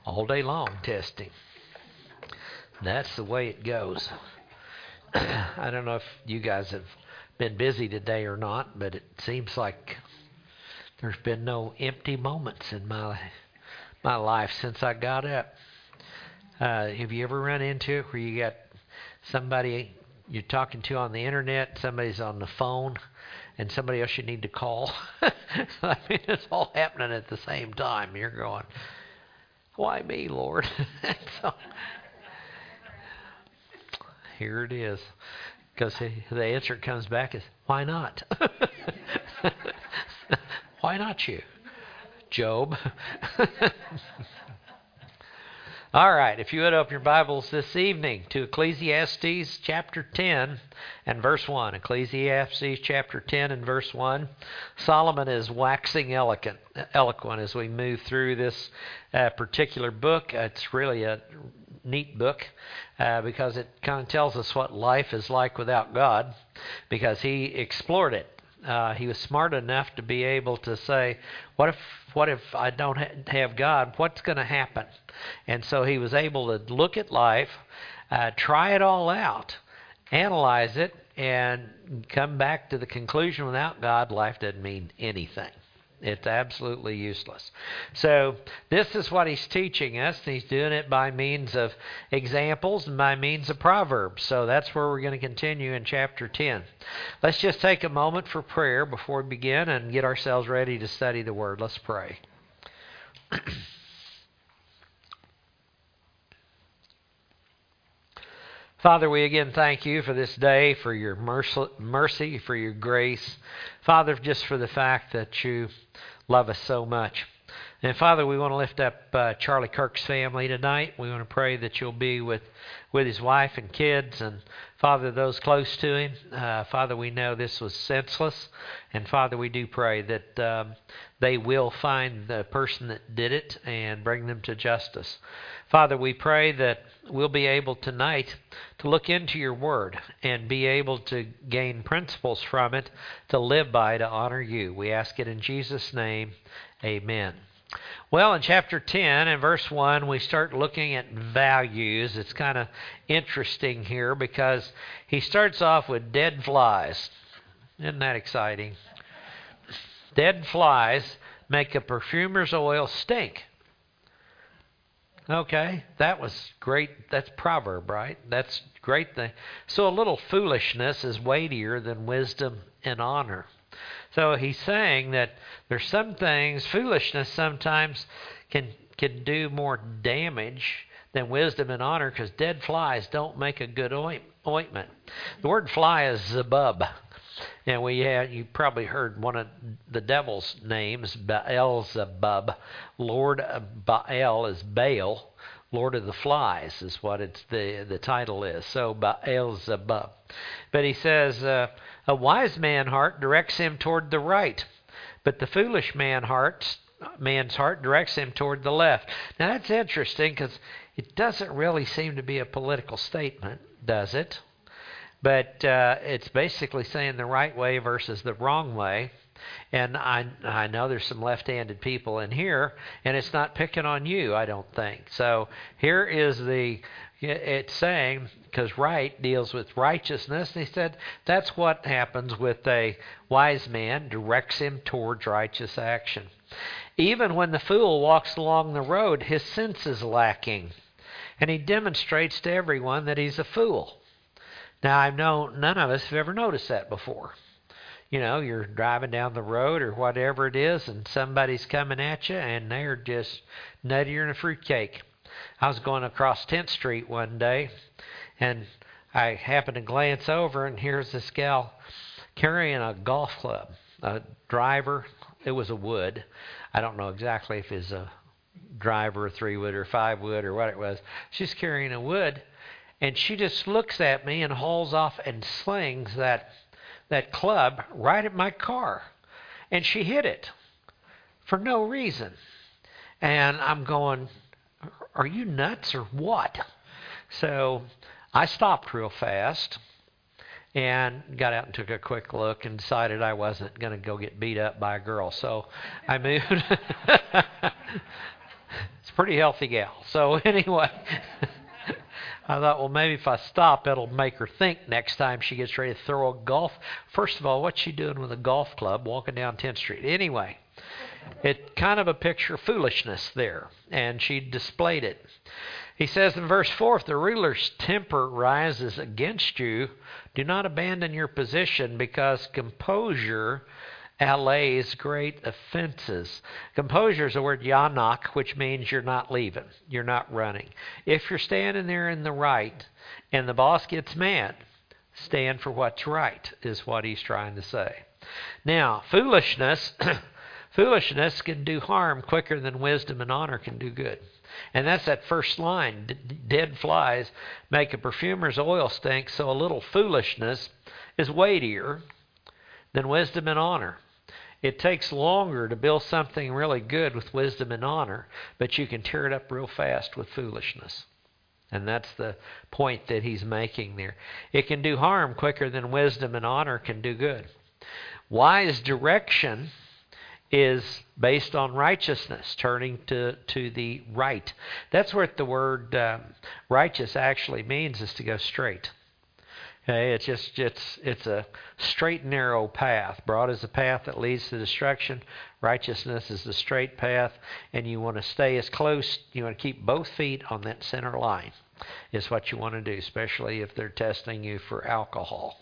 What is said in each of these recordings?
all day long testing. That's the way it goes. I don't know if you guys have been busy today or not, but it seems like there's been no empty moments in my life since I got up. Have you ever run into it where you got somebody you're talking to on the internet, somebody's on the phone, and somebody else you need to call? I mean, it's all happening at the same time. You're going, why me, Lord? So, here it is. Because the answer comes back is, why not? Why not you, Job? All right, if you would open your Bibles this evening to Ecclesiastes chapter 10 and verse 1. Ecclesiastes chapter 10 and verse 1. Solomon is waxing eloquent as we move through this particular book. It's really a neat book because it kind of tells us what life is like without God, because he explored it. He was smart enough to be able to say, what if I don't have God? What's going to happen? And so he was able to look at life, try it all out, analyze it, and come back to the conclusion without God, life doesn't mean anything. It's absolutely useless. So this is what he's teaching us. He's doing it by means of examples and by means of proverbs. So that's where we're going to continue in chapter 10. Let's just take a moment for prayer before we begin and get ourselves ready to study the Word. Let's pray. Father, we again thank you for this day, for your mercy, for your grace. Father, just for the fact that you love us so much. And Father, we want to lift up Charlie Kirk's family tonight. We want to pray that you'll be with his wife and kids, and Father, those close to him. Father, we know this was senseless, and Father, we do pray that they will find the person that did it and bring them to justice. Father, we pray that we'll be able tonight to look into your word and be able to gain principles from it to live by, to honor you. We ask it in Jesus' name. Amen. Well, in chapter 10 and verse 1, we start looking at values. It's kind of interesting here because he starts off with dead flies. Isn't that exciting? Dead flies make a perfumer's oil stink. Okay, that was great. That's proverb, right? That's a great thing. So a little foolishness is weightier than wisdom and honor. So he's saying that there's some things, foolishness sometimes can do more damage than wisdom and honor, because dead flies don't make a good ointment. The word fly is zebub. And you probably heard one of the devil's names, Beelzebub. Lord Baal is Baal. Lord of the Flies is what the title is. So Beelzebub. But he says, a wise man's heart directs him toward the right, but the foolish man's heart directs him toward the left. Now that's interesting, because it doesn't really seem to be a political statement, does it? But it's basically saying the right way versus the wrong way. And I know there's some left-handed people in here, and it's not picking on you, I don't think. So here is it's saying, because right deals with righteousness, and he said that's what happens with a wise man, directs him towards righteous action. Even when the fool walks along the road, his sense is lacking, and he demonstrates to everyone that he's a fool. Now, I know none of us have ever noticed that before. You know, you're driving down the road or whatever it is, and somebody's coming at you, and they're just nuttier than a fruitcake. I was going across 10th Street one day, and I happened to glance over, and here's this gal carrying a golf club, a driver. It was a wood. I don't know exactly if it's a driver, a 3-wood or 5-wood or what it was. She's carrying a wood, and she just looks at me and hauls off and slings that club right at my car. And she hit it for no reason. And I'm going, are you nuts or what? So I stopped real fast and got out and took a quick look and decided I wasn't going to go get beat up by a girl. So I moved. It's a pretty healthy gal. So anyway, I thought, well, maybe if I stop, it'll make her think next time she gets ready to throw a golf. First of all, what's she doing with a golf club walking down 10th Street? Anyway, it kind of a picture of foolishness there, and she displayed it. He says in verse 4, if the ruler's temper rises against you, do not abandon your position, because composure allays great offenses. Composure is the word yanak, which means you're not leaving, you're not running. If you're standing there in the right and the boss gets mad, stand for what's right, is what he's trying to say. Now, foolishness can do harm quicker than wisdom and honor can do good. And that's that first line. Dead flies make a perfumer's oil stink, so a little foolishness is weightier than wisdom and honor. It takes longer to build something really good with wisdom and honor, but you can tear it up real fast with foolishness. And that's the point that he's making there. It can do harm quicker than wisdom and honor can do good. Wise direction is based on righteousness, turning to the right. That's what the word righteous actually means, is to go straight. Okay, it's a straight and narrow path. Broad is the path that leads to destruction. Righteousness is the straight path, and you want to stay as close. You want to keep both feet on that center line. Is what you want to do, especially if they're testing you for alcohol.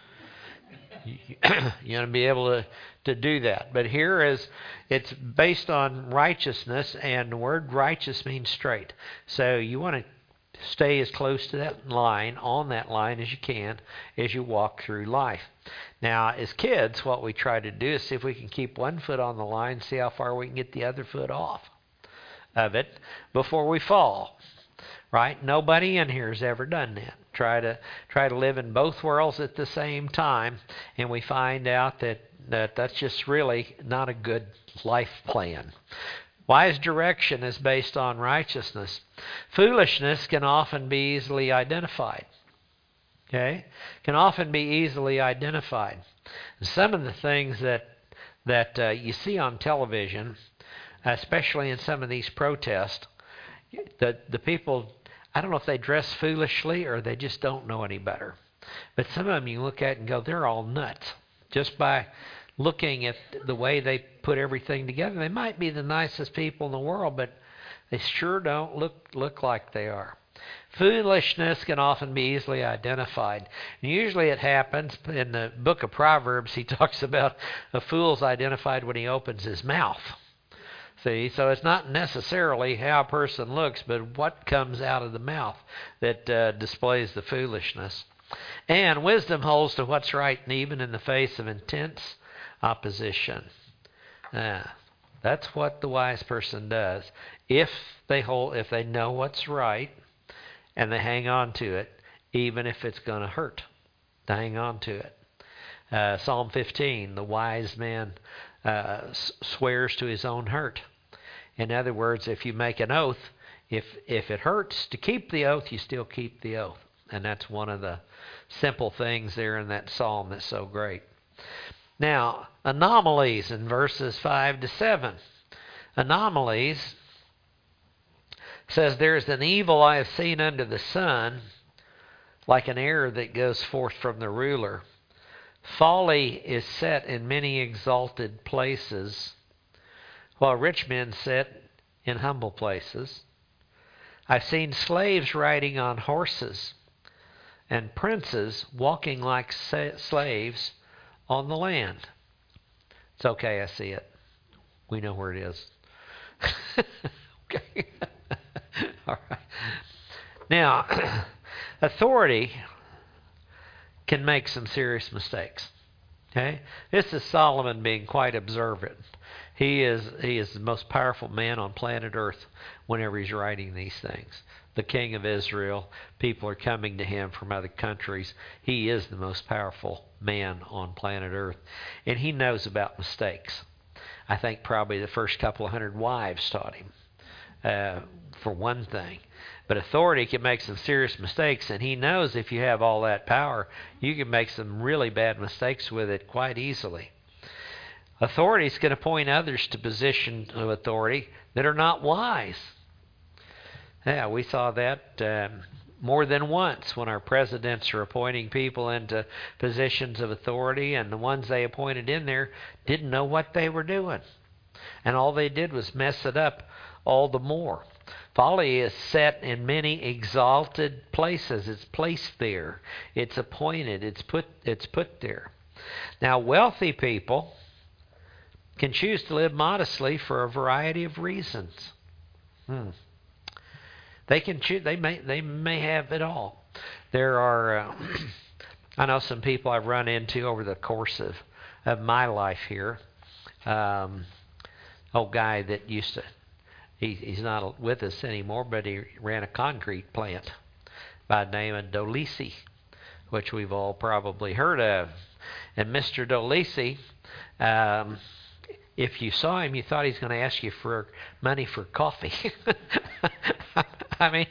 You want to be able to do that. But here it's based on righteousness, and the word righteous means straight. So you want to stay as close to that line, on that line as you can, as you walk through life. Now, as kids, what we try to do is see if we can keep one foot on the line, see how far we can get the other foot off of it before we fall. Right? Nobody in here has ever done that. Try to live in both worlds at the same time, and we find out that's just really not a good life plan. Wise direction is based on righteousness. Foolishness can often be easily identified. Okay? Can often be easily identified. Some of the things that you see on television, especially in some of these protests, the people, I don't know if they dress foolishly or they just don't know any better. But some of them you look at and go, they're all nuts. Just by looking at the way they put everything together. They might be the nicest people in the world, but they sure don't look like they are. Foolishness can often be easily identified. And usually it happens in the book of Proverbs. He talks about a fool's identified when he opens his mouth. See, so it's not necessarily how a person looks, but what comes out of the mouth that displays the foolishness. And wisdom holds to what's right, and even in the face of intense opposition. That's what the wise person does. If they know what's right, and they hang on to it, even if it's going to hurt, to hang on to it. Psalm 15, the wise man swears to his own hurt. In other words, if you make an oath, if it hurts to keep the oath, you still keep the oath. And that's one of the simple things there in that psalm that's so great. Now, anomalies in verses 5 to 7. Anomalies says, there is an evil I have seen under the sun, like an error that goes forth from the ruler. Folly is set in many exalted places, while rich men sit in humble places. I've seen slaves riding on horses, and princes walking like slaves on the land. It's okay, I see it. We know where it is. Okay. All right. Now, authority can make some serious mistakes. Okay? This is Solomon being quite observant. He is the most powerful man on planet Earth whenever he's writing these things. The king of Israel, people are coming to him from other countries. He is the most powerful man on planet Earth. And he knows about mistakes. I think probably the first couple of hundred wives taught him, for one thing. But authority can make some serious mistakes, and he knows if you have all that power, you can make some really bad mistakes with it quite easily. Authority is going to point others to positions of authority that are not wise. Yeah, we saw that more than once when our presidents are appointing people into positions of authority, and the ones they appointed in there didn't know what they were doing. And all they did was mess it up all the more. Folly is set in many exalted places. It's placed there. It's appointed. It's put there. Now, wealthy people can choose to live modestly for a variety of reasons. They can choose. They may have it all. There are. I know some people I've run into over the course of my life here. Old guy that used to. He's not with us anymore, but he ran a concrete plant by the name of Dolisi, which we've all probably heard of. And Mr. Dolisi, if you saw him, you thought he was going to ask you for money for coffee. I mean,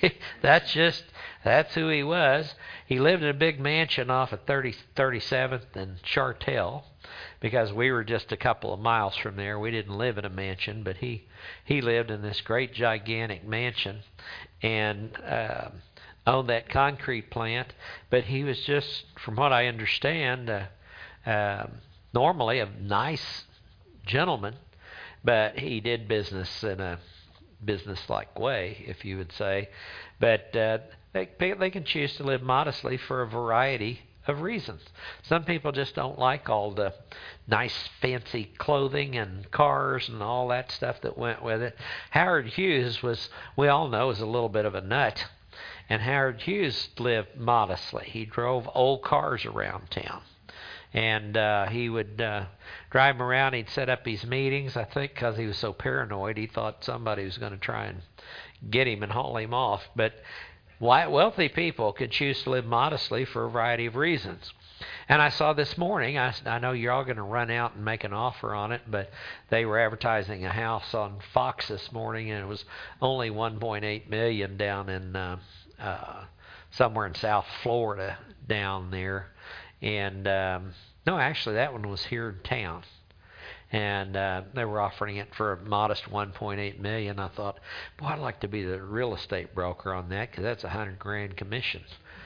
that's who he was. He lived in a big mansion off of 37th and Chartel, because we were just a couple of miles from there. We didn't live in a mansion, but he lived in this great gigantic mansion and owned that concrete plant. But he was just, from what I understand, normally a nice gentleman, but he did business in a business-like way, if you would say. But they can choose to live modestly for a variety of reasons. Some people just don't like all the nice fancy clothing and cars and all that stuff that went with it. Howard Hughes was, we all know, is a little bit of a nut. And Howard Hughes lived modestly. He drove old cars around town. And he would drive them around. He'd set up his meetings, I think, because he was so paranoid. He thought somebody was going to try and get him and haul him off. But wealthy people could choose to live modestly for a variety of reasons. And I saw this morning, I know you're all going to run out and make an offer on it, but they were advertising a house on Fox this morning, and it was only $1.8 million down in somewhere in South Florida down there. And no, actually, that one was here in town. And they were offering it for a modest $1.8 million. I thought, boy, I'd like to be the real estate broker on that, because that's $100,000 commission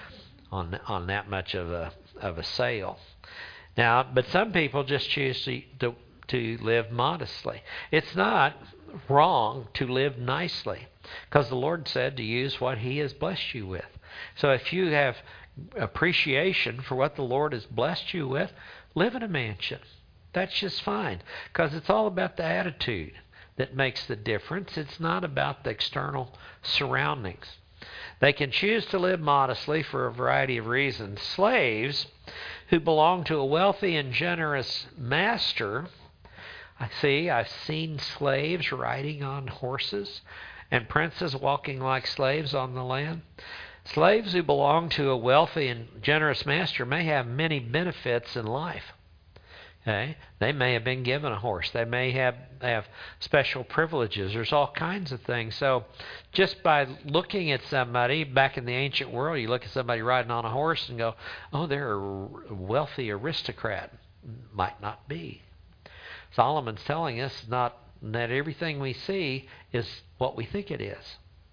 on that much of a sale. Now, but some people just choose to live modestly. It's not wrong to live nicely, because the Lord said to use what He has blessed you with. So if you have appreciation for what the Lord has blessed you with, live in a mansion. That's just fine, because it's all about the attitude that makes the difference. It's not about the external surroundings. They can choose to live modestly for a variety of reasons. Slaves who belong to a wealthy and generous master, I've seen slaves riding on horses and princes walking like slaves on the land. Slaves who belong to a wealthy and generous master may have many benefits in life. Okay? They may have been given a horse. They may have special privileges. There's all kinds of things. So just by looking at somebody, back in the ancient world, you look at somebody riding on a horse and go, oh, they're a wealthy aristocrat. Might not be. Solomon's telling us not that everything we see is what we think it is.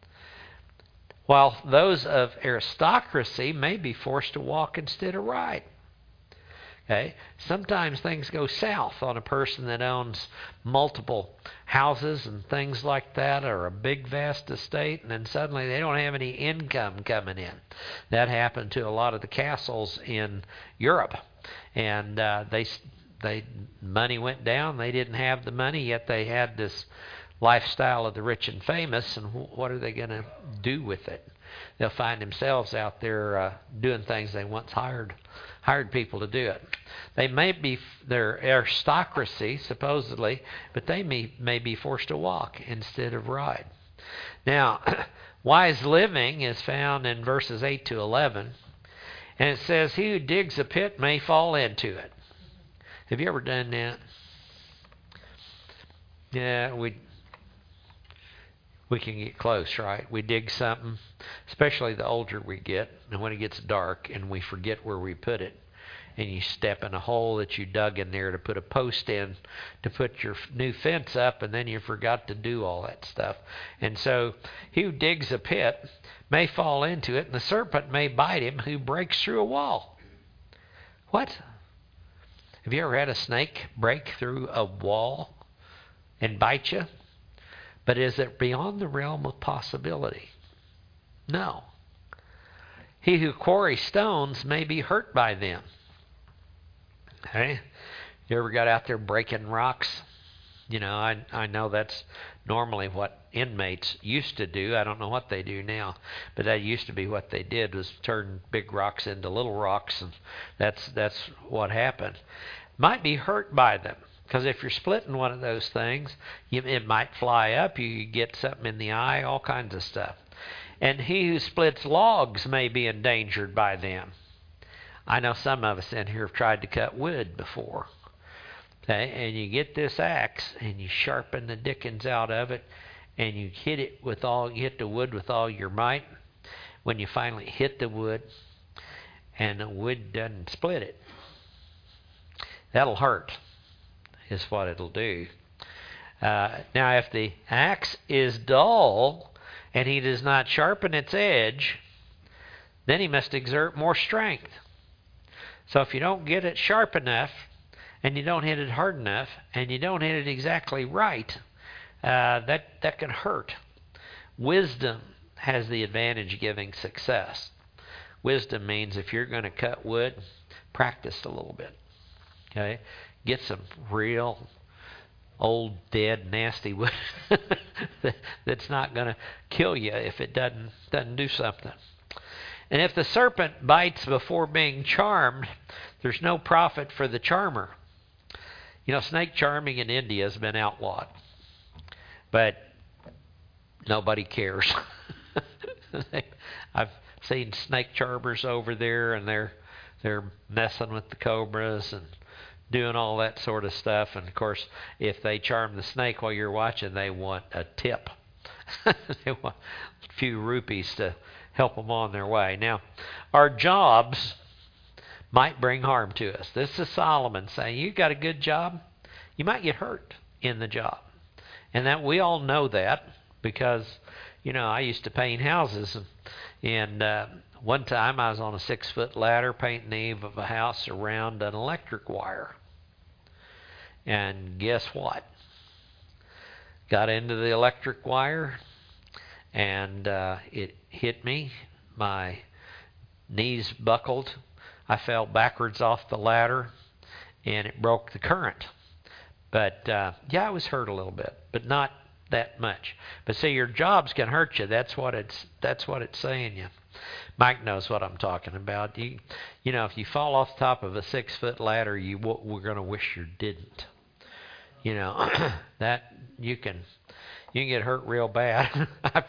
While those of aristocracy may be forced to walk instead of ride. Okay? Sometimes things go south on a person that owns multiple houses and things like that, or a big vast estate, and then suddenly they don't have any income coming in. That happened to a lot of the castles in Europe. And money went down. They didn't have the money, yet they had this lifestyle of the rich and famous, and what are they going to do with it? They'll find themselves out there doing things they once hired people to do it. They may be their aristocracy, supposedly, but they may be forced to walk instead of ride. Now, wise living is found in verses 8 to 11, and it says, he who digs a pit may fall into it. Have you ever done that? Yeah, we can get close, right? We dig something, especially the older we get, and when it gets dark and we forget where we put it, and you step in a hole that you dug in there to put a post in to put your new fence up, and then you forgot to do all that stuff. And so he who digs a pit may fall into it, and the serpent may bite him who breaks through a wall. What? Have you ever had a snake break through a wall and bite you? But is it beyond the realm of possibility? No. He who quarries stones may be hurt by them. Okay? You ever got out there breaking rocks? You know, I know that's normally what inmates used to do. I don't know what they do now, but that used to be what they did, was turn big rocks into little rocks, and that's what happened. Might be hurt by them, because if you're splitting one of those things, it might fly up. You get something in the eye, all kinds of stuff. And he who splits logs may be endangered by them. I know some of us in here have tried to cut wood before. Okay, and you get this axe and you sharpen the dickens out of it, and you hit the wood with all your might. When you finally hit the wood, and the wood doesn't split it, that'll hurt, is what it'll do. Now, if the axe is dull and he does not sharpen its edge, then he must exert more strength. So if you don't get it sharp enough, and you don't hit it hard enough, and you don't hit it exactly right, that can hurt. Wisdom has the advantage of giving success. Wisdom means if you're going to cut wood, practice a little bit. Okay? Get some real old, dead, nasty wood that's not going to kill you if it doesn't do something. And if the serpent bites before being charmed, there's no profit for the charmer. You know, snake charming in India has been outlawed, but nobody cares. I've seen snake charmers over there, and they're messing with the cobras and doing all that sort of stuff. And of course, if they charm the snake while you're watching, they want a tip. They want a few rupees to help them on their way. Now, our jobs might bring harm to us. This is Solomon saying, you got a good job, you might get hurt in the job. And that we all know that, because, you know, I used to paint houses, and one time I was on a 6-foot ladder painting the eave of a house around an electric wire. And guess what? Got into the electric wire, and it hit me. My knees buckled. I fell backwards off the ladder, and it broke the current. But yeah, I was hurt a little bit, but not that much. But see, your jobs can hurt you. That's what it's saying you. Mike knows what I'm talking about. You know, if you fall off the top of a 6-foot ladder, we're going to wish you didn't. You know, that you can get hurt real bad.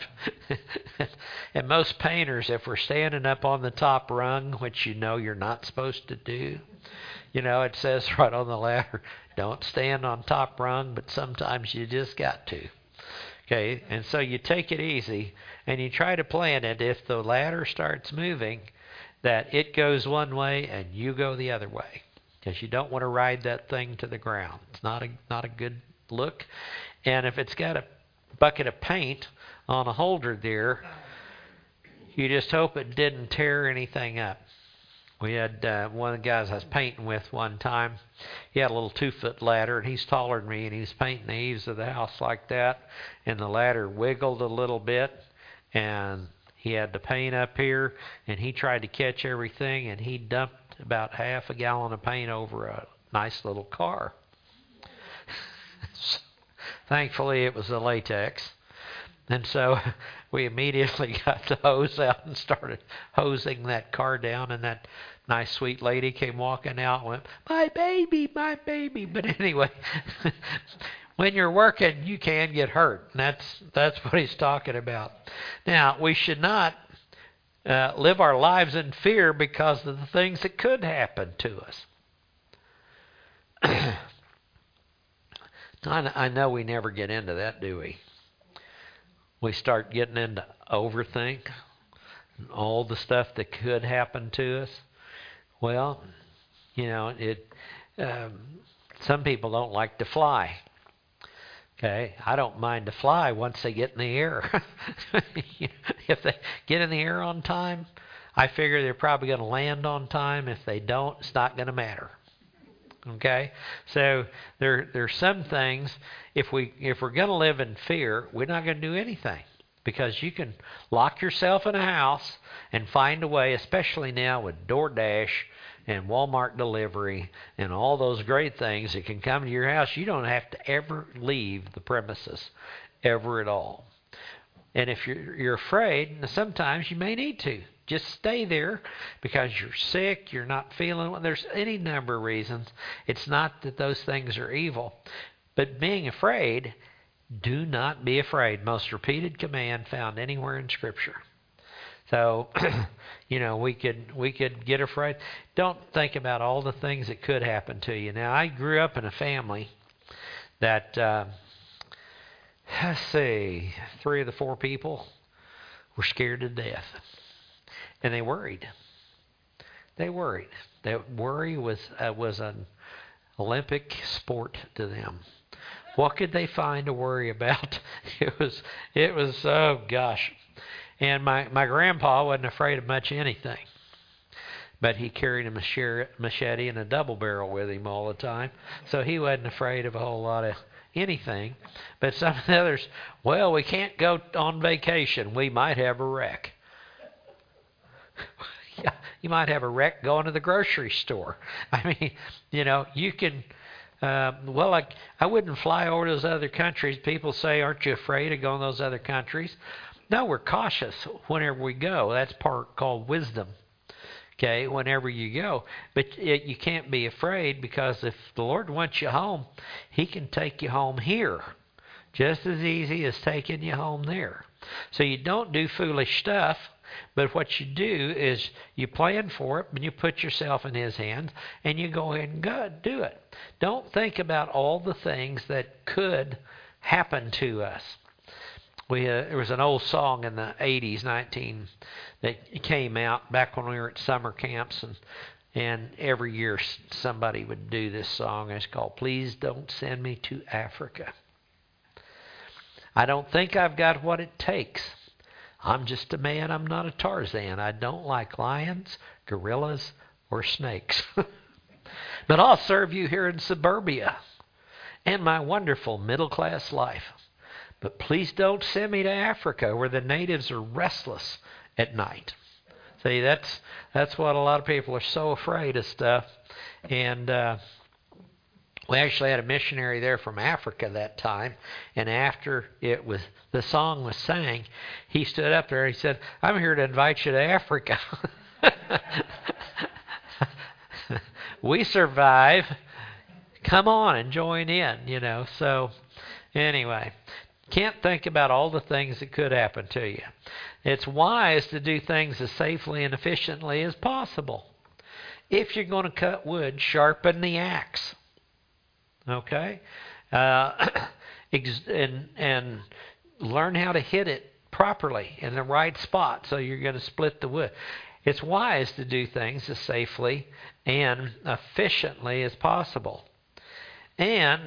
And most painters, if we're standing up on the top rung, which you know you're not supposed to do, you know, it says right on the ladder, don't stand on top rung, but sometimes you just got to. Okay, and so you take it easy, and you try to plan it. If the ladder starts moving, that it goes one way and you go the other way, because you don't want to ride that thing to the ground. It's not a good look. And if it's got a bucket of paint on a holder there, you just hope it didn't tear anything up. We had one of the guys I was painting with one time. He had a little 2-foot ladder, and he's taller than me, and he was painting the eaves of the house like that, and the ladder wiggled a little bit, and he had the paint up here, and he tried to catch everything, and he dumped about half a gallon of paint over a nice little car. So, thankfully, it was a latex. And so we immediately got the hose out and started hosing that car down, and that nice sweet lady came walking out and went, my baby, my baby. But anyway, when you're working, you can get hurt, and that's what he's talking about. Now, we should not live our lives in fear because of the things that could happen to us. I know we never get into that, do we? We start getting into overthink and all the stuff that could happen to us. Well, Um, some people don't like to fly. Okay, I don't mind to fly once they get in the air. If they get in the air on time, I figure they're probably going to land on time. If they don't, it's not going to matter. Okay, so there's some things. If we're going to live in fear, we're not going to do anything, because you can lock yourself in a house and find a way, especially now with DoorDash and Walmart delivery and all those great things that can come to your house. You don't have to ever leave the premises, ever at all. And if you're afraid, sometimes you may need to. Just stay there because you're sick, you're not feeling well. There's any number of reasons. It's not that those things are evil. But being afraid, do not be afraid. Most repeated command found anywhere in Scripture. So, we could get afraid. Don't think about all the things that could happen to you. Now, I grew up in a family that, let's see, 3 of the 4 people were scared to death. And they worried. That worry was an Olympic sport to them. What could they find to worry about? It was oh gosh. And my grandpa wasn't afraid of much anything. But he carried a machete and a double barrel with him all the time. So he wasn't afraid of a whole lot of anything. But some of the others, well, we can't go on vacation. We might have a wreck. Yeah, you might have a wreck going to the grocery store. I mean, you can, I wouldn't fly over those other countries. People say, aren't you afraid of going to those other countries? No, we're cautious whenever we go. That's part called wisdom. Okay, whenever you go. But you can't be afraid, because if the Lord wants you home, He can take you home here just as easy as taking you home there. So you don't do foolish stuff. But what you do is you plan for it, and you put yourself in His hands, and you go ahead and do it. Don't think about all the things that could happen to us. There was an old song in the 80s, that came out back when we were at summer camps, and every year somebody would do this song. It's called "Please Don't Send Me to Africa." I don't think I've got what it takes. I'm just a man, I'm not a Tarzan. I don't like lions, gorillas, or snakes. But I'll serve you here in suburbia and my wonderful middle-class life. But please don't send me to Africa, where the natives are restless at night. See, that's what a lot of people are so afraid of stuff. And we actually had a missionary there from Africa that time, and after the song was sang, he stood up there and he said, "I'm here to invite you to Africa." We survive. Come on and join in, So anyway, can't think about all the things that could happen to you. It's wise to do things as safely and efficiently as possible. If you're going to cut wood, sharpen the axe. Okay? And learn how to hit it properly in the right spot, so you're going to split the wood. It's wise to do things as safely and efficiently as possible. And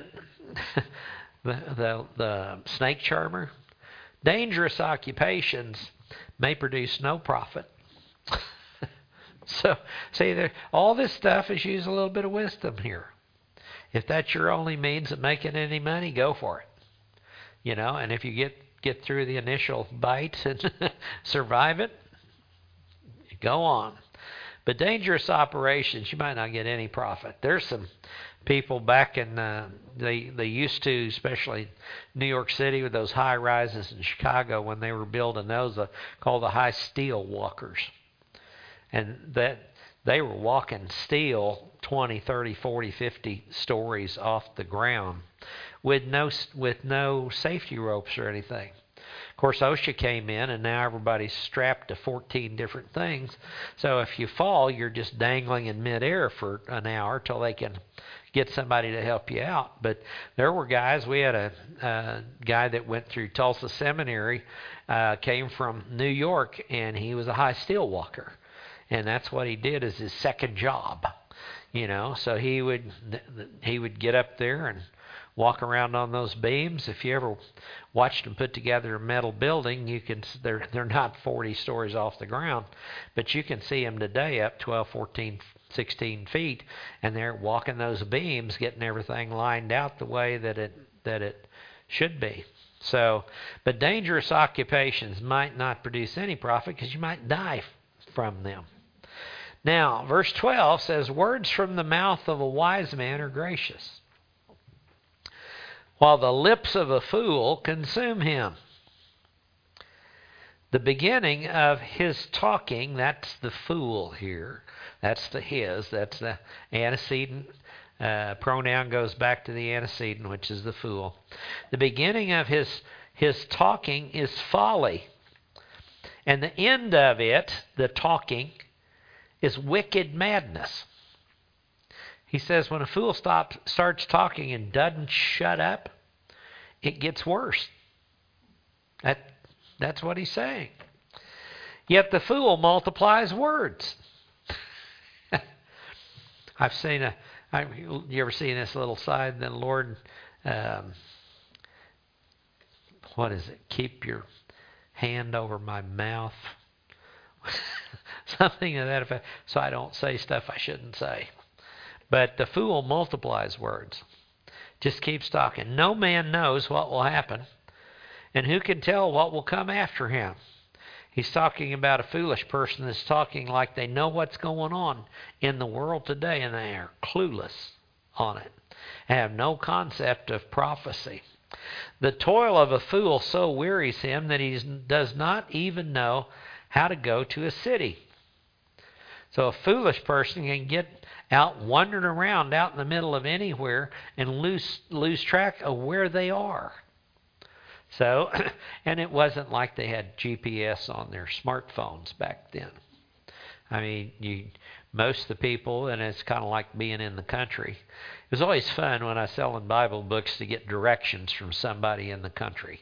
the snake charmer, dangerous occupations may produce no profit. So, see, all this stuff is using a little bit of wisdom here. If that's your only means of making any money, go for it. And if you get through the initial bites and survive it, go on. But dangerous operations, you might not get any profit. There's some people back in, they used to, especially New York City with those high rises in Chicago, when they were building those, called the high steel walkers. And that they were walking steel 20, 30, 40, 50 stories off the ground with no safety ropes or anything. Of course, OSHA came in, and now everybody's strapped to 14 different things. So if you fall, you're just dangling in midair for an hour till they can get somebody to help you out. But there were guys. We had a guy that went through Tulsa Seminary, came from New York, and he was a high steel walker. And that's what he did as his second job. So he would get up there and walk around on those beams. If you ever watched them put together a metal building, they're not 40 stories off the ground, but you can see them today up 12, 14, 16 feet, and they're walking those beams, getting everything lined out the way that it should be. So, but dangerous occupations might not produce any profit because you might die from them. Now, verse 12 says, words from the mouth of a wise man are gracious, while the lips of a fool consume him. The beginning of his talking, that's the fool here. That's the antecedent. Pronoun goes back to the antecedent, which is the fool. The beginning of his talking is folly. And the end of it, the talking, is wicked madness. He says when a fool starts talking and doesn't shut up, it gets worse. That's what he's saying. Yet the fool multiplies words. You ever seen this little sign? The Lord, what is it? Keep your hand over my mouth. Something to that effect. So I don't say stuff I shouldn't say. But the fool multiplies words. Just keeps talking. No man knows what will happen, and who can tell what will come after him? He's talking about a foolish person that's talking like they know what's going on in the world today, and they are clueless on it. They have no concept of prophecy. The toil of a fool so wearies him that he does not even know how to go to a city. So a foolish person can get out wandering around out in the middle of anywhere and lose track of where they are. So, and it wasn't like they had GPS on their smartphones back then. I mean, most of the people, and it's kind of like being in the country. It was always fun when I was selling Bible books to get directions from somebody in the country.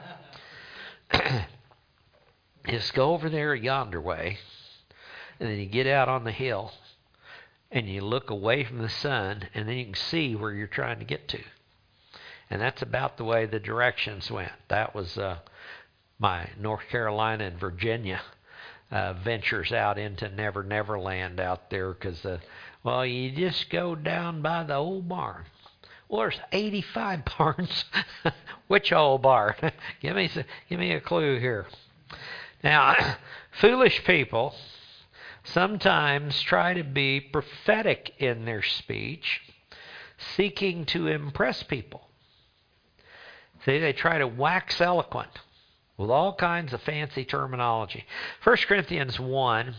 Just go over there yonder way, and then you get out on the hill, and you look away from the sun, and then you can see where you're trying to get to. And that's about the way the directions went. That was my North Carolina and Virginia ventures out into Never Land out there, because, you just go down by the old barn. Well, there's 85 barns. Which old barn? Give me a clue here. Now, foolish people sometimes try to be prophetic in their speech, seeking to impress people. See, they try to wax eloquent with all kinds of fancy terminology. 1 Corinthians 1,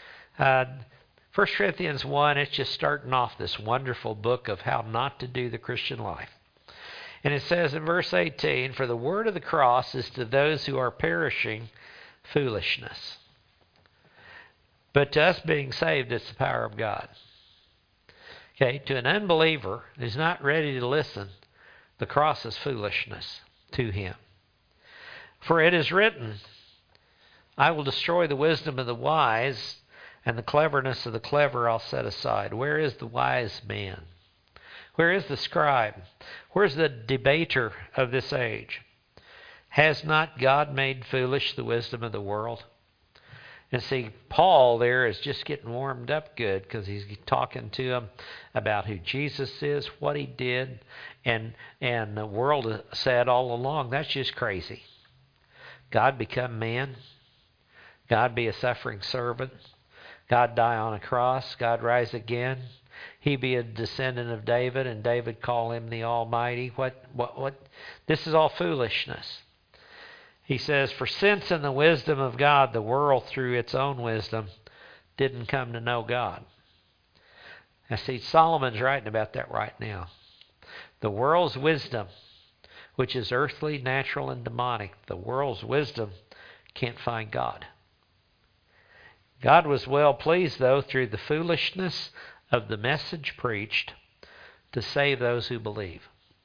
it's just starting off this wonderful book of how not to do the Christian life. And it says in verse 18, for the word of the cross is to those who are perishing foolishness. But to us being saved, it's the power of God. Okay, to an unbeliever who's not ready to listen, the cross is foolishness to him. For it is written, I will destroy the wisdom of the wise, and the cleverness of the clever I'll set aside. Where is the wise man? Where is the scribe? Where's the debater of this age? Has not God made foolish the wisdom of the world? And see, Paul there is just getting warmed up good, because he's talking to them about who Jesus is, what he did, and the world said all along, that's just crazy. God become man, God be a suffering servant, God die on a cross, God rise again, he be a descendant of David, and David call him the Almighty. What? This is all foolishness. He says, for since in the wisdom of God, the world through its own wisdom didn't come to know God. Now see, Solomon's writing about that right now. The world's wisdom, which is earthly, natural, and demonic, the world's wisdom can't find God. God was well pleased, though, through the foolishness of the message preached to save those who believe.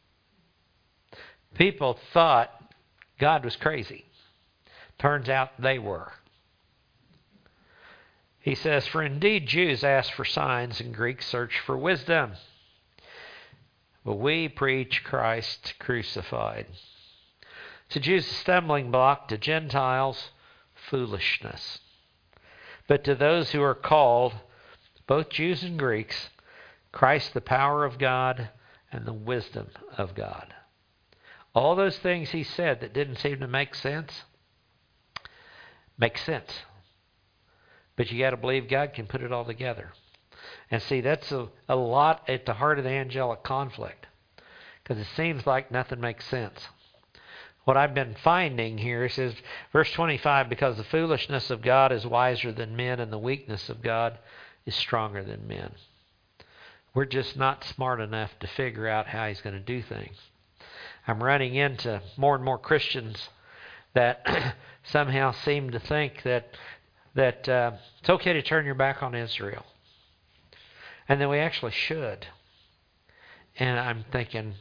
People thought God was crazy. Turns out they were. He says, "For indeed Jews ask for signs and Greeks search for wisdom. But we preach Christ crucified." To Jews, a stumbling block. To Gentiles, foolishness. But to those who are called, both Jews and Greeks, Christ the power of God and the wisdom of God. All those things he said that didn't seem to make sense, make sense. But you got to believe God can put it all together. And see, that's a lot at the heart of the angelic conflict. Because it seems like nothing makes sense. What I've been finding here says, verse 25, because the foolishness of God is wiser than men, and the weakness of God is stronger than men. We're just not smart enough to figure out how he's going to do things. I'm running into more and more Christians that somehow seem to think that it's okay to turn your back on Israel. And that we actually should. And I'm thinking,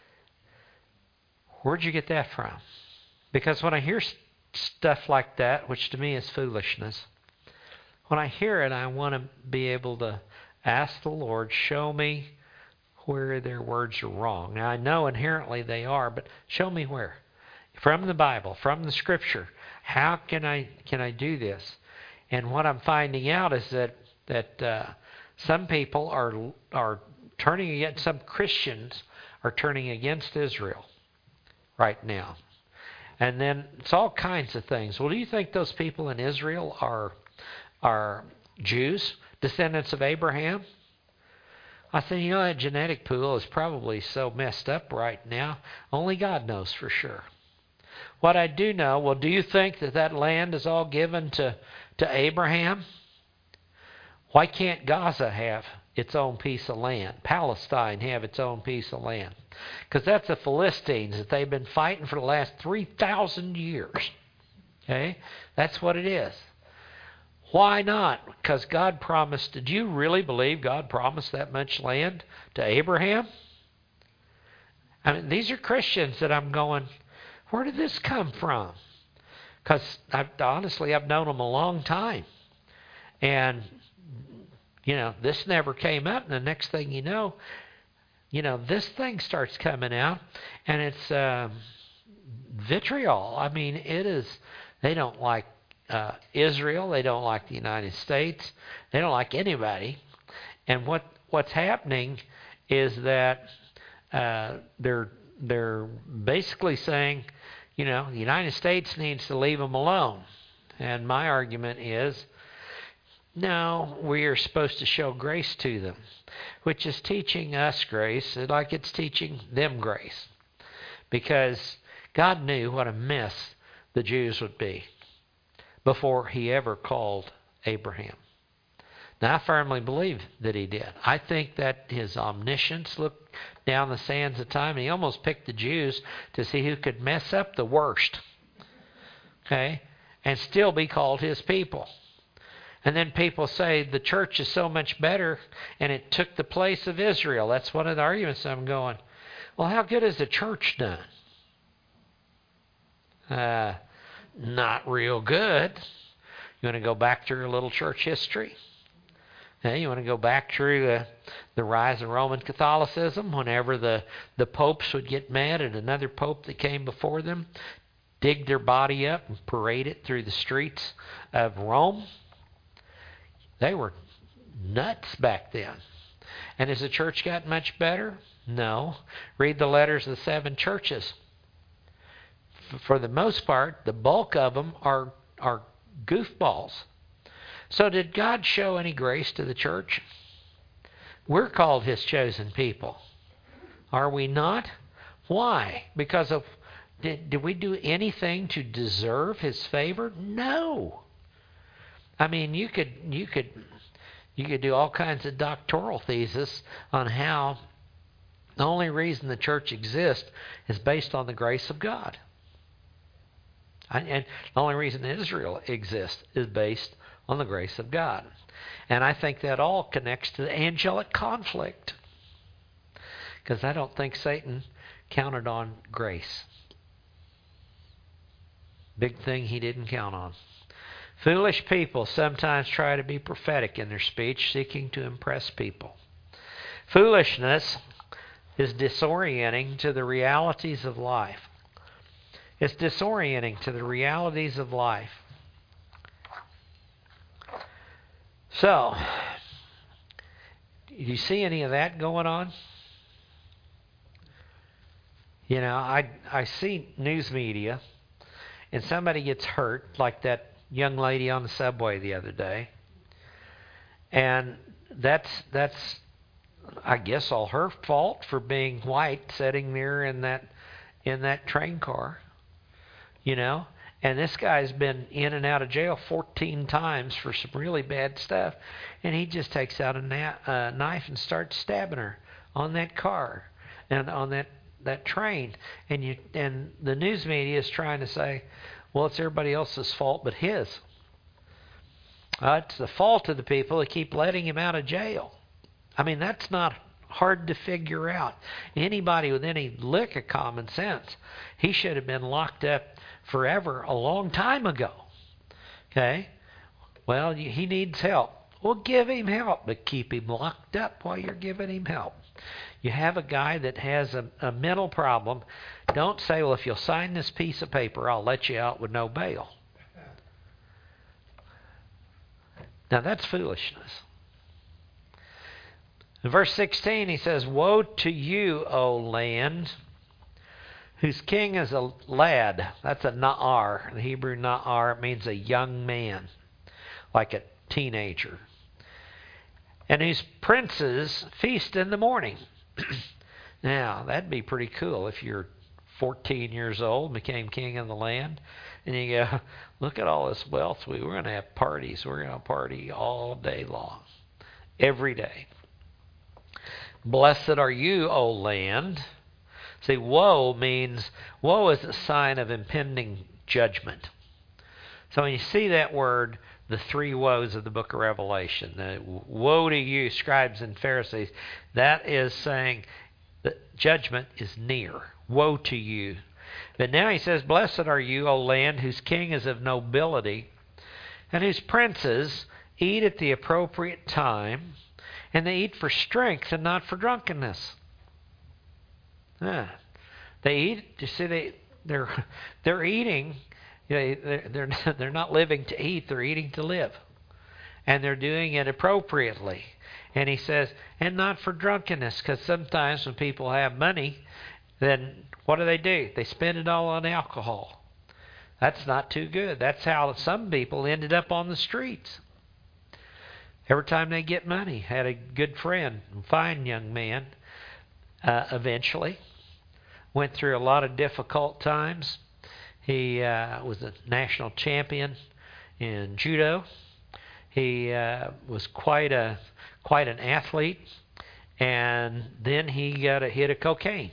where'd you get that from? Because when I hear stuff like that, which to me is foolishness, when I hear it, I want to be able to ask the Lord, show me where their words are wrong. Now, I know inherently they are, but show me where. From the Bible, from the Scripture, how can I do this? And what I'm finding out is that some people are turning against, some Christians are turning against Israel right now. And then it's all kinds of things. Well, do you think those people in Israel are Jews, descendants of Abraham? I said, that genetic pool is probably so messed up right now. Only God knows for sure. What I do know, well, do you think that land is all given to Abraham? Why can't Gaza have its own piece of land? Palestine have its own piece of land? Because that's the Philistines that they've been fighting for the last 3,000 years. Okay? That's what it is. Why not? Because God promised. Did you really believe God promised that much land to Abraham? I mean, these are Christians that I'm going, where did this come from? Because honestly, I've known them a long time. And, this never came up. And the next thing you know, this thing starts coming out. And it's vitriol. I mean, it is, they don't like Israel. They don't like the United States. They don't like anybody. And what's happening is that they're basically saying, the United States needs to leave them alone. And my argument is, no, we are supposed to show grace to them, which is teaching us grace like it's teaching them grace. Because God knew what a mess the Jews would be before he ever called Abraham. Now, I firmly believe that he did. I think that his omniscience looked down the sands of time, and he almost picked the Jews to see who could mess up the worst, okay, and still be called his people. And then people say the church is so much better, and it took the place of Israel. That's one of the arguments I'm going, well, how good has the church done? Not real good. You want to go back through a little church history? You want to go back through the rise of Roman Catholicism, whenever the popes would get mad at another pope that came before them, dig their body up and parade it through the streets of Rome. They were nuts back then. And has the church gotten much better? No. Read the letters of the 7 churches. For the most part, the bulk of them are goofballs. So did God show any grace to the church? We're called his chosen people. Are we not? Why? Because of, did we do anything to deserve his favor? No. I mean, you could do all kinds of doctoral theses on how the only reason the church exists is based on the grace of God. And the only reason Israel exists is based on the grace of God. And I think that all connects to the angelic conflict. Because I don't think Satan counted on grace. Big thing he didn't count on. Foolish people sometimes try to be prophetic in their speech, seeking to impress people. Foolishness is disorienting to the realities of life. It's disorienting to the realities of life. So, do you see any of that going on? You know, I see news media, and somebody gets hurt, like that young lady on the subway the other day. And that's I guess all her fault for being white, sitting there in that train car. You know? And this guy's been in and out of jail 14 times for some really bad stuff. And he just takes out a knife and starts stabbing her on that car and on that train. And the news media is trying to say, well, it's everybody else's fault but his. It's the fault of the people that keep letting him out of jail. I mean, that's not hard to figure out. Anybody with any lick of common sense, he should have been locked up forever a long time ago. Okay? Well, he needs help. Well, give him help, but keep him locked up while you're giving him help. You have a guy that has a mental problem. Don't say, well, if you'll sign this piece of paper, I'll let you out with no bail. Now, that's foolishness. In verse 16, he says, woe to you, O land, whose king is a lad. That's a na'ar. The Hebrew na'ar means a young man, like a teenager. And whose princes feast in the morning. Now, that'd be pretty cool if you're 14 years old, became king of the land, and you go, look at all this wealth. We're going to have parties. We're going to party all day long, every day. Blessed are you, O land. See, woe is a sign of impending judgment. So when you see that word, the three woes of the book of Revelation, woe to you, scribes and Pharisees, that is saying that judgment is near. Woe to you. But now he says, blessed are you, O land, whose king is of nobility, and whose princes eat at the appropriate time, and they eat for strength and not for drunkenness. They eat. You see, they're eating. They're not living to eat. They're eating to live, and they're doing it appropriately. And he says, and not for drunkenness, because sometimes when people have money, then what do? They spend it all on alcohol. That's not too good. That's how some people ended up on the streets. Every time they get money. Had a good friend, a fine young man, eventually. Went through a lot of difficult times. He was a national champion in judo. He was quite an athlete. And then he got a hit of cocaine.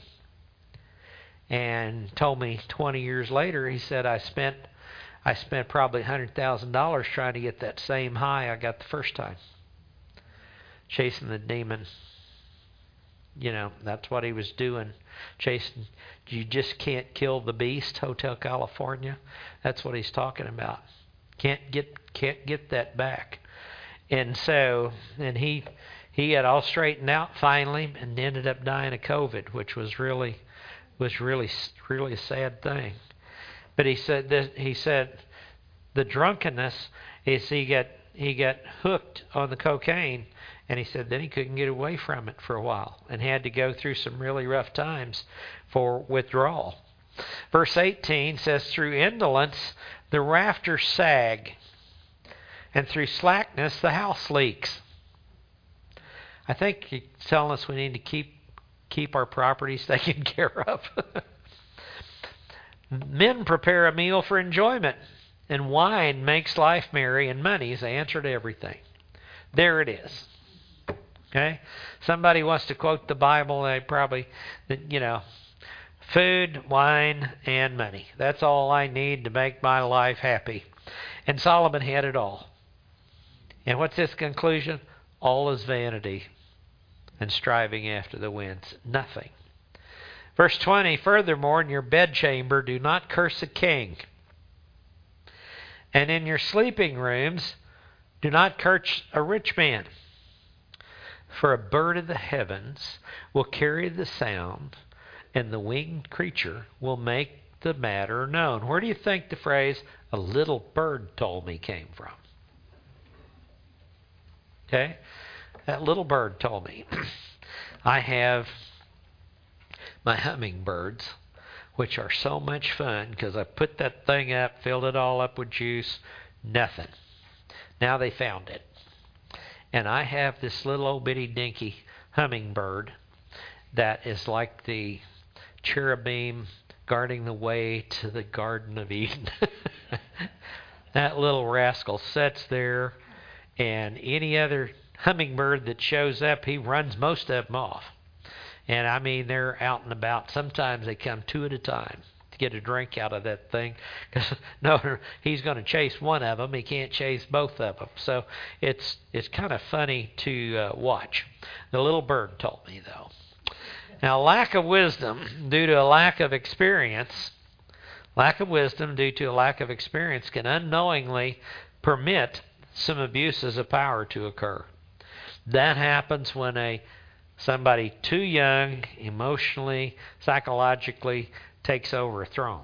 And told me 20 years later, he said, I spent probably $100,000 trying to get that same high I got the first time. Chasing the demon. You know, that's what he was doing. Chasing. You just can't kill the beast, Hotel California. That's what he's talking about. Can't get that back. And so, and he had all straightened out finally and ended up dying of COVID, which was really a sad thing. But he said the drunkenness is he got hooked on the cocaine, and he said then he couldn't get away from it for a while and had to go through some really rough times for withdrawal. Verse 18 says, through indolence the rafters sag, and through slackness the house leaks. I think he's telling us we need to keep our properties taken care of. Men prepare a meal for enjoyment, and wine makes life merry, and money is the answer to everything. There it is. Okay? Somebody wants to quote the Bible, they probably, food, wine, and money. That's all I need to make my life happy. And Solomon had it all. And what's his conclusion? All is vanity and striving after the winds. Nothing. Verse 20, furthermore, in your bedchamber do not curse a king, And in your sleeping rooms, do not curse a rich man. For a bird of the heavens will carry the sound, and the winged creature will make the matter known. Where do you think the phrase, a little bird told me, came from? Okay? That little bird told me. I have my hummingbirds, which are so much fun because I put that thing up, filled it all up with juice, nothing. Now they found it. And I have this little old bitty dinky hummingbird that is like the cherubim guarding the way to the Garden of Eden. That little rascal sits there, and any other hummingbird that shows up, he runs most of them off. And I mean, they're out and about. Sometimes they come two at a time to get a drink out of that thing. Because no, he's going to chase one of them. He can't chase both of them. So it's kind of funny to watch. The little bird told me, though. Now, lack of wisdom due to a lack of experience, can unknowingly permit some abuses of power to occur. That happens when somebody too young, emotionally, psychologically, takes over a throne.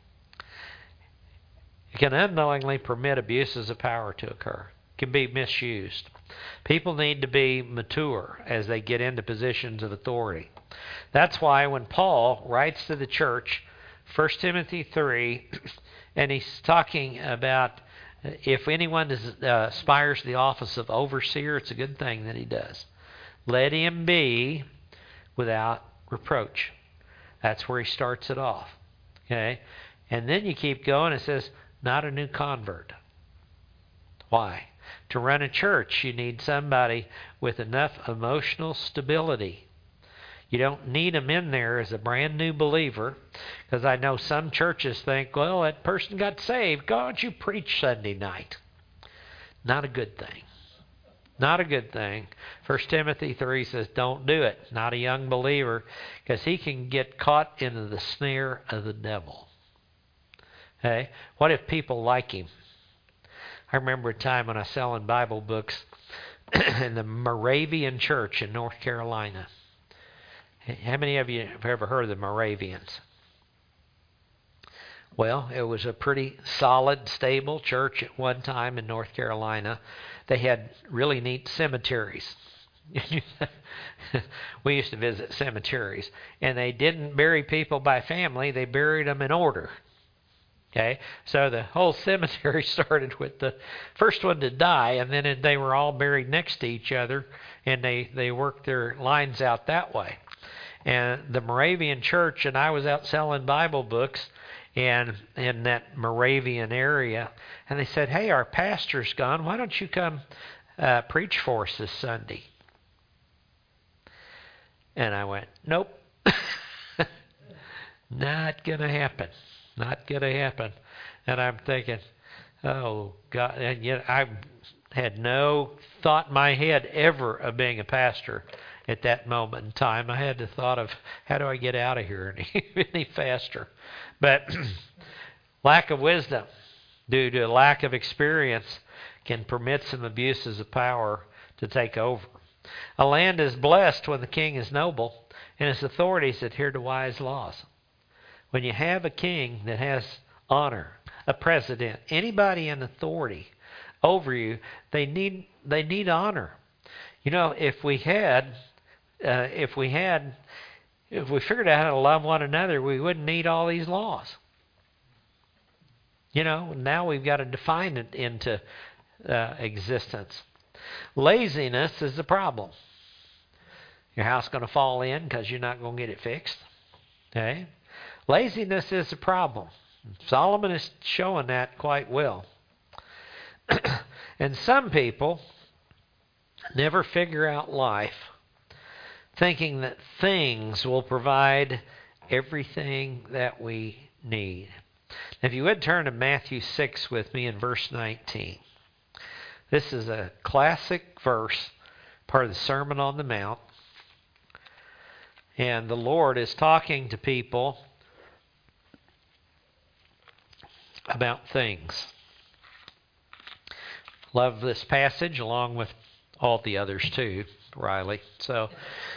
It can unknowingly permit abuses of power to occur. It can be misused. People need to be mature as they get into positions of authority. That's why when Paul writes to the church, 1 Timothy 3, and he's talking about if anyone aspires to the office of overseer, it's a good thing that he does. Let him be without reproach. That's where he starts it off. Okay? And then you keep going. It says, not a new convert. Why? To run a church, you need somebody with enough emotional stability. You don't need them in there as a brand new believer, because I know some churches think, well, that person got saved. Why don't you preach Sunday night? Not a good thing. Not a good thing. 1 Timothy 3 says, don't do it. Not a young believer, because he can get caught into the snare of the devil. Okay? What if people like him? I remember a time when I was selling Bible books in the Moravian Church in North Carolina. How many of you have ever heard of the Moravians? Well, it was a pretty solid, stable church at one time in North Carolina. They had really neat cemeteries. We used to visit cemeteries. And they didn't bury people by family. They buried them in order. Okay? So the whole cemetery started with the first one to die, and then they were all buried next to each other, and they worked their lines out that way. And the Moravian church, and I was out selling Bible books and in that Moravian area, and they said, hey, our pastor's gone. Why don't you come preach for us this Sunday? And I went, nope. Not going to happen. Not going to happen. And I'm thinking, oh, God. And yet I had no thought in my head ever of being a pastor at that moment in time. I had the thought of, how do I get out of here any faster? But lack of wisdom due to lack of experience can permit some abuses of power to take over. A land is blessed when the king is noble and his authorities adhere to wise laws. When you have a king that has honor, a president, anybody in authority over you, they need honor. You know, if we figured out how to love one another, we wouldn't need all these laws. You know, now we've got to define it into existence. Laziness is the problem. Your house going to fall in because you're not going to get it fixed. Okay? Laziness is a problem. Solomon is showing that quite well. And some people never figure out life thinking that things will provide everything that we need. If you would turn to Matthew 6 with me in verse 19. This is a classic verse, part of the Sermon on the Mount. And the Lord is talking to people about things. Love this passage along with all the others too, Riley. So,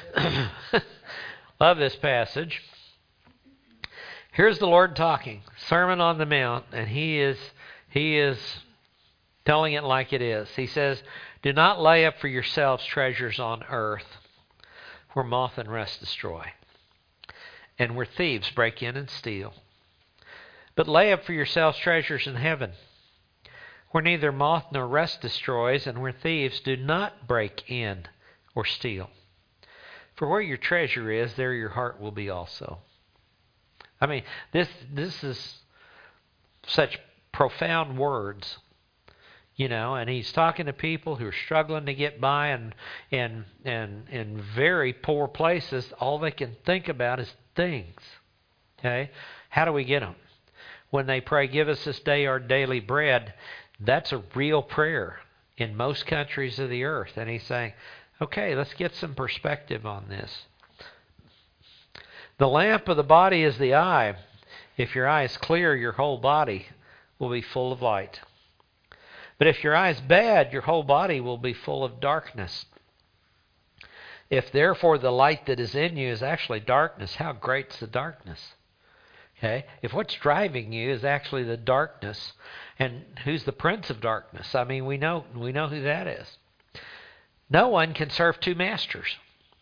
love this passage. Here's the Lord talking, Sermon on the Mount, and He is telling it like it is. He says, "Do not lay up for yourselves treasures on earth, where moth and rust destroy, and where thieves break in and steal. But lay up for yourselves treasures in heaven, where neither moth nor rust destroys, and where thieves do not break in or steal. For where your treasure is, there your heart will be also." I mean, this is such profound words, and he's talking to people who are struggling to get by and in very poor places. All they can think about is things. Okay? How do we get them? When they pray, "Give us this day our daily bread," that's a real prayer in most countries of the earth. And he's saying, okay, let's get some perspective on this. The lamp of the body is the eye. If your eye is clear, your whole body will be full of light. But if your eye is bad, your whole body will be full of darkness. If therefore the light that is in you is actually darkness, how great's the darkness? Okay? If what's driving you is actually the darkness, and who's the prince of darkness? I mean, we know who that is. No one can serve two masters.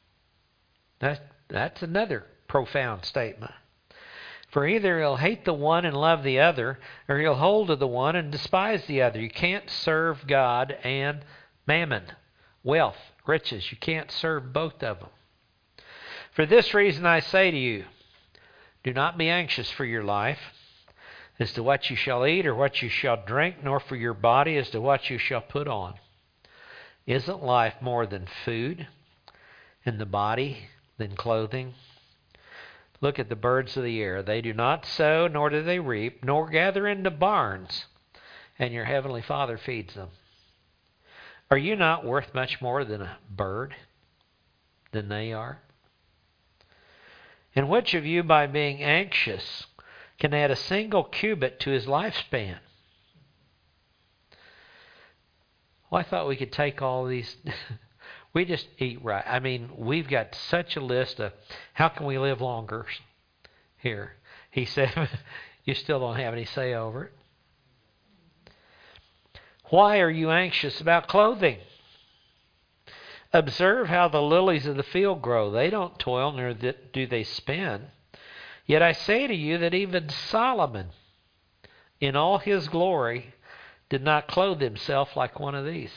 That's another profound statement. For either he'll hate the one and love the other, or he'll hold to the one and despise the other. You can't serve God and mammon, wealth, riches. You can't serve both of them. For this reason I say to you, do not be anxious for your life, as to what you shall eat or what you shall drink, nor for your body as to what you shall put on. Isn't life more than food, and the body than clothing? Look at the birds of the air. They do not sow, nor do they reap, nor gather into barns, and your heavenly Father feeds them. Are you not worth much more than a bird than they are? And which of you, by being anxious, can add a single cubit to his lifespan? Well, I thought we could take all these... We just eat right. I mean, we've got such a list of how can we live longer here. He said, you still don't have any say over it. Why are you anxious about clothing? Observe how the lilies of the field grow. They don't toil, nor do they spin. Yet I say to you that even Solomon, in all his glory, did not clothe himself like one of these.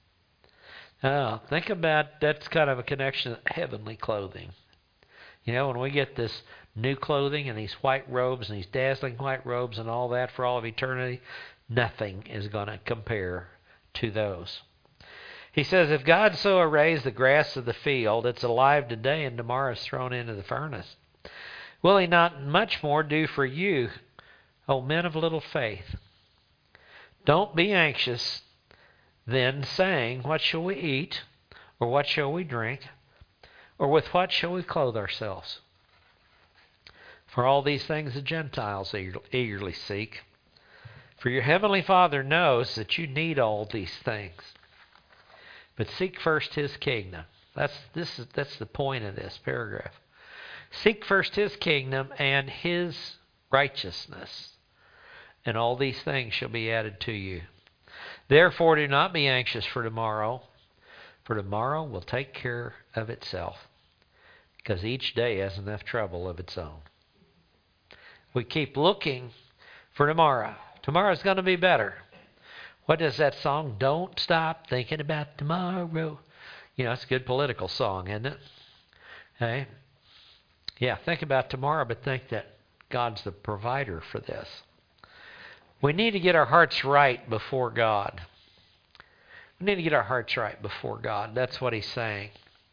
Think about, that's kind of a connection to heavenly clothing. When we get this new clothing and these white robes and these dazzling white robes and all that for all of eternity, nothing is going to compare to those. He says, if God so arrays the grass of the field, it's alive today and tomorrow is thrown into the furnace, will he not much more do for you, O men of little faith? Don't be anxious then, saying, what shall we eat, or what shall we drink, or with what shall we clothe ourselves? For all these things the Gentiles eagerly seek. For your heavenly Father knows that you need all these things. But seek first his kingdom. That's the point of this paragraph. Seek first his kingdom and his righteousness, and all these things shall be added to you. Therefore do not be anxious for tomorrow will take care of itself, because each day has enough trouble of its own. We keep looking for tomorrow. Tomorrow's going to be better. What is that song? Don't stop thinking about tomorrow. It's a good political song, isn't it? Okay? Yeah, think about tomorrow, but think that God's the provider for this. We need to get our hearts right before God. We need to get our hearts right before God. That's what he's saying.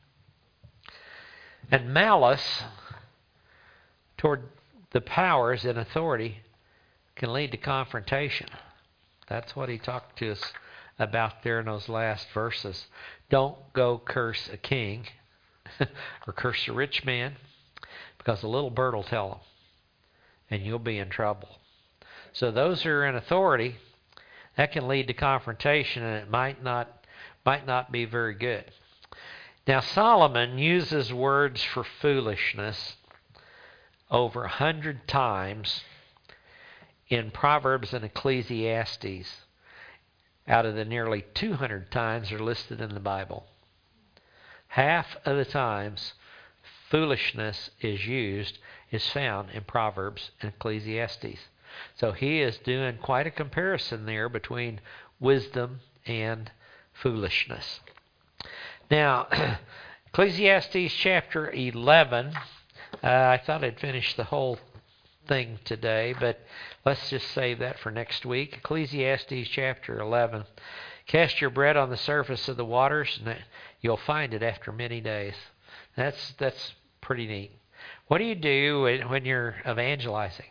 And malice toward the powers in authority can lead to confrontation. That's what he talked to us about there in those last verses. Don't go curse a king or curse a rich man, because a little bird will tell them, and you'll be in trouble. So those who are in authority, that can lead to confrontation, and it might not be very good. Now, Solomon uses words for foolishness over 100 times in Proverbs and Ecclesiastes out of the nearly 200 times that are listed in the Bible. Half of the times foolishness is found in Proverbs and Ecclesiastes. So he is doing quite a comparison there between wisdom and foolishness. Now, Ecclesiastes chapter 11, I thought I'd finish the whole thing today, but let's just save that for next week. Ecclesiastes chapter 11. Cast your bread on the surface of the waters, and you'll find it after many days. That's pretty neat. What do you do when you're evangelizing?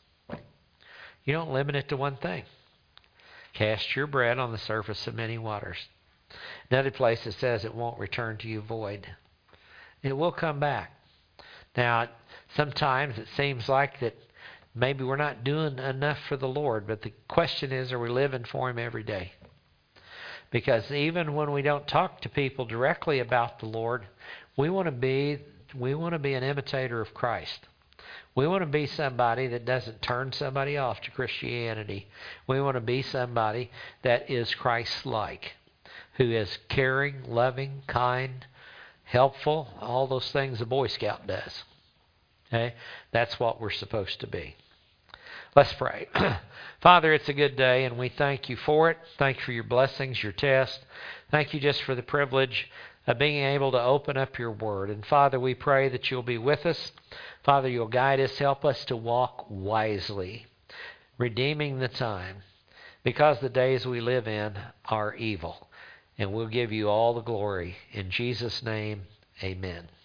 You don't limit it to one thing. Cast your bread on the surface of many waters. Another place it says it won't return to you void. It will come back. Now, sometimes it seems like that maybe we're not doing enough for the Lord, but the question is, are we living for Him every day? Because even when we don't talk to people directly about the Lord, we want to be an imitator of Christ. We want to be somebody that doesn't turn somebody off to Christianity. We want to be somebody that is Christ-like, who is caring, loving, kind, helpful, all those things a Boy Scout does. Okay? That's what we're supposed to be. Let's pray. Father, it's a good day, and we thank you for it. Thank you for your blessings, your test. Thank you just for the privilege of being able to open up your word. And Father, we pray that you'll be with us. Father, you'll guide us, help us to walk wisely, redeeming the time, because the days we live in are evil. And we'll give you all the glory. In Jesus' name, amen.